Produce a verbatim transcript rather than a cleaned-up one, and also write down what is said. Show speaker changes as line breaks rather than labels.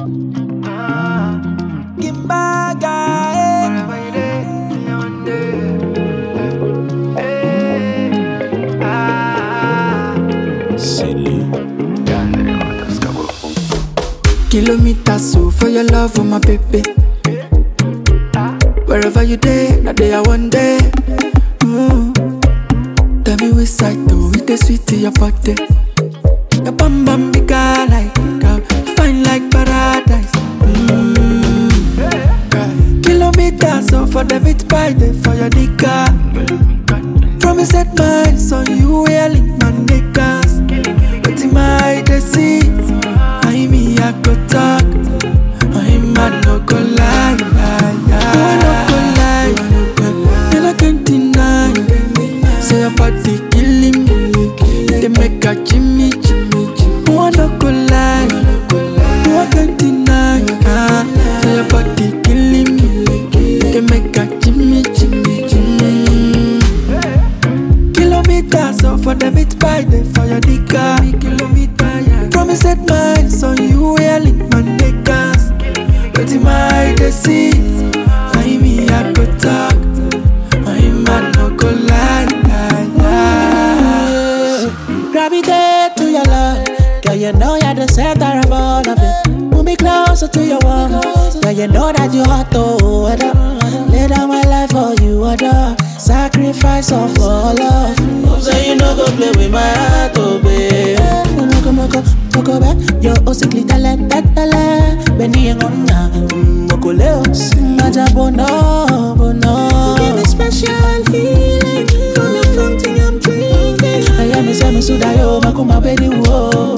Kimbaga, eh. Wherever you there, me on there. Hey, ah.
Silly.
Kilometers so for your love, for my baby. Wherever you there, now day I one day. Mm. Tell me which side though, with the sweet to your body. Your bum bum big girl like girl, fine like paradise. Mm. Kilometers so for the meat pie day for your nigga. Promise that mine, so you will link my niggas. But in my disease, I me I go talk. I'm a no go lie, lie, lie. I no go lie, and I can't deny. Say your body killing me, they make a Jimmy, Jimmy, Jimmy. I no go lie, I can't deny. Say your body killing me, they make a Jimmy, Jimmy, Jimmy. Kilometers so for the meat pie, they for your nigga. Promise that mine, so you will link my niggas. But in my disease, I me I go talk. I'm a no go lie, lie, lie.
Gravitate to your love, girl, you know you're the center of all of it. Move me closer to your warm, girl, you know that you hot to adore. Lay down my life for you, adore. Sacrifice of all love. Hope say you no go play with my heart, oh babe. Moko moko moko be, yo osikli tele tele. Beni engona, moko leo. Maja bono bono. Give me special feeling from your fountain I'm drinking. I am a semi sudayo, makuma bedi wo.